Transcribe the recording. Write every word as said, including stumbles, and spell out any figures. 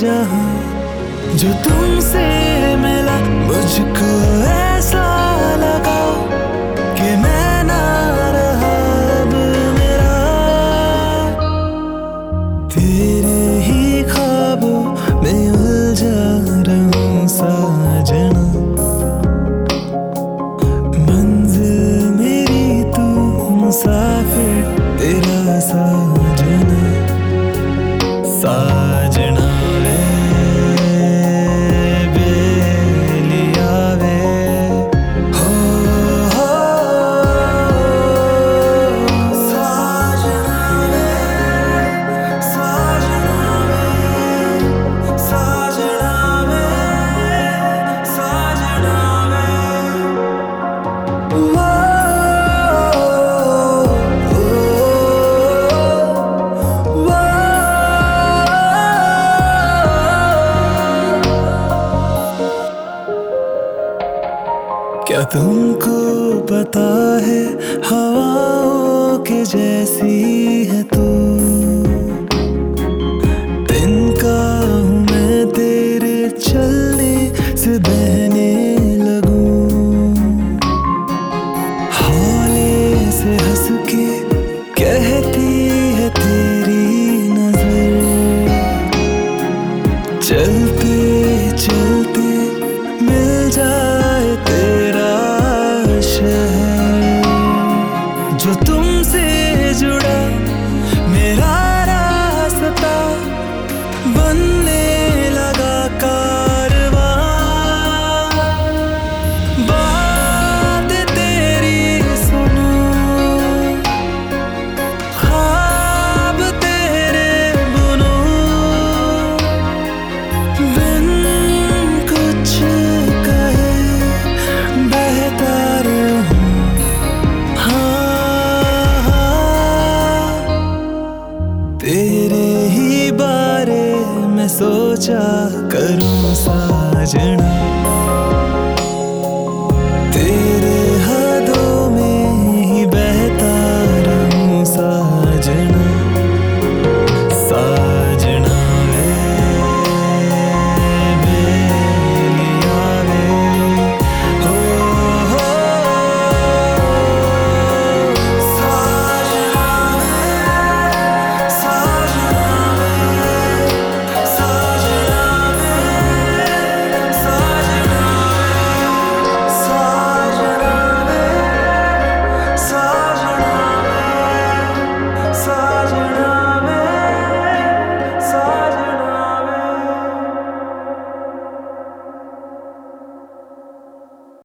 जहां जो तुमसे मिला, मुझको ऐसा लगा कि मैं ना रहा अब मेरा। तेरे ही ख्वाबों में उलझा रहूं साजना, मंजिल मेरी तू मुसाफिर तेरा साजना। साजना वे बेलिया वे, हो हो साजना वे, साजना वे, साजना वे, साजना वे, वो क्या तुमको पता है हवाओं के जैसी है तू, तिनका हूँ मैं तेरे चलने से बहने लगूं। हौले से हंस के कहती है तेरी नजर, चलते चलते मिल जाए तेरा शहर। जो तुमसे जुड़ा मेरा रास्ता बनने लगा कारवां। बात तेरी सुनूं, ख्वाब तेरे बुनूं, बिन कुछ कहे बहता रहूं। हाँ हाँ, तेरे ही बारे में सोचा करूं साजना।